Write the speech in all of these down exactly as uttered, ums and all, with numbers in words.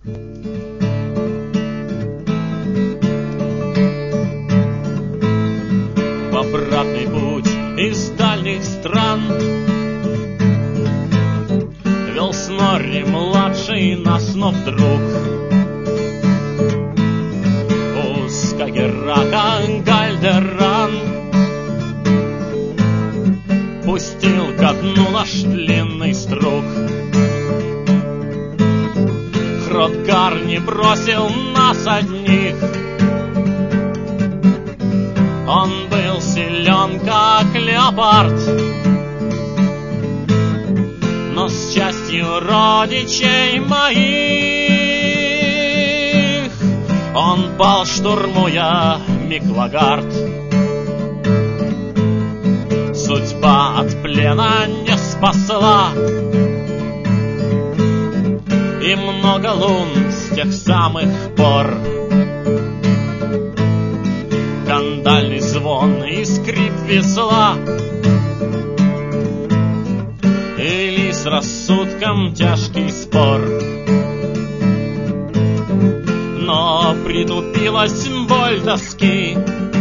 В обратный путь из дальних стран вел Снорри младший нас, но вдруг у Скагеррака Гальдеран пустил ко дну наш длинный струк. Хротгар не бросил нас одних, он был силен, как леопард, но с частью родичей моих он пал, штурмуя Миклагард. Судьба от плена не спасла, и много лун с тех самых пор. Кандальный звон и скрип весла, или с рассудком тяжкий спор. Но притупилась боль тоски,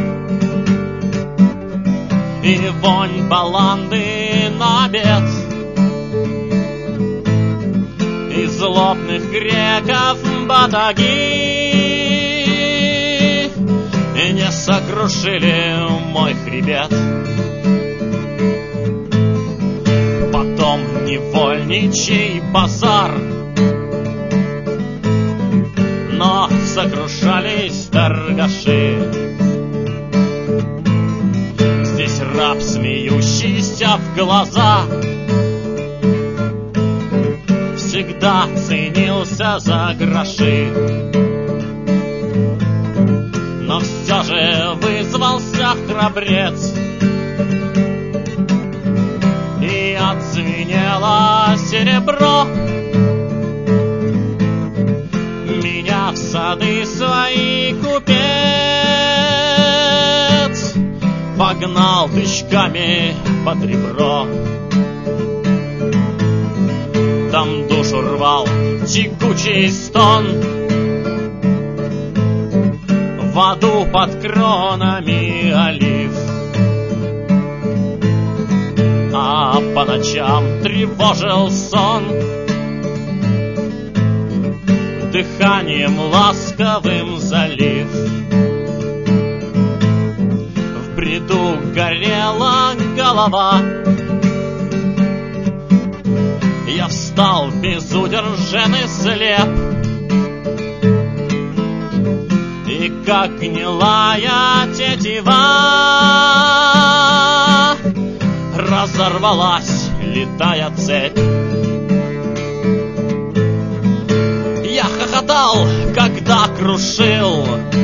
и вонь баланды на обед. И злобных греков батаги и не сокрушили мой хребет. Потом невольничий базар, но сокрушались торгаши. Здесь раб, смеющийся в глаза, всегда ценился за гроши. Но все же вызвался храбрец, и отзвенело серебро. Меня в сады свои купец погнал тычками под ребро. Там душу рвал тягучий стон, в аду под кронами олив. А по ночам тревожил сон дыханием ласковым залив. В бреду горела голова, я встал безудержен и слеп, и как гнилая тетива разорвалась летая цепь. Я хохотал, когда крушил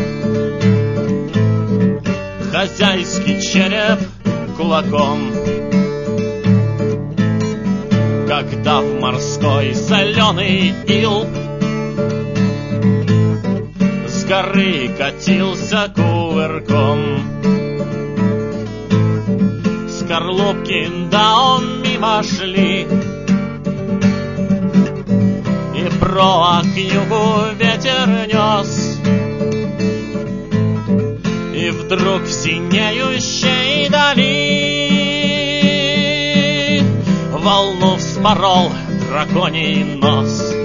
хозяйский череп кулаком, когда в морской соленый ил с горы катился кувырком. Скорлупки, да, он мимо шли, и проа к югу ветер нес, и вдруг в синеющей дали волну вспорол драконий нос.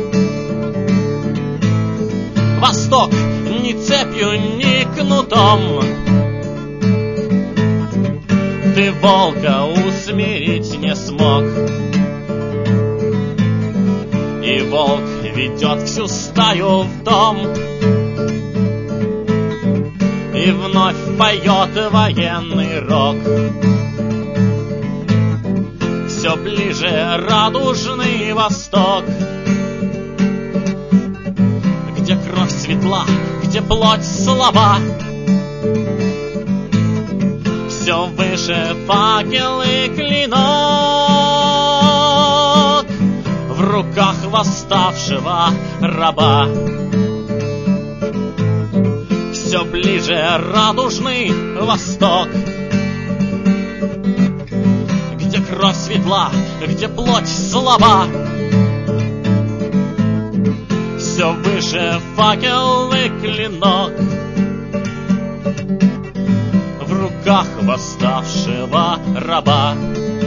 Восток ни цепью, ни кнутом ты волка усмирить не смог, и волк ведет всю стаю в дом и вновь поет военный рог. Все ближе радужный восток, где кровь светла, где плоть слаба. Все выше факел и клинок в руках восставшего раба. Все ближе радужный восток, где кровь светла, где плоть слаба. все выше факел и клинок. В руках восставшего раба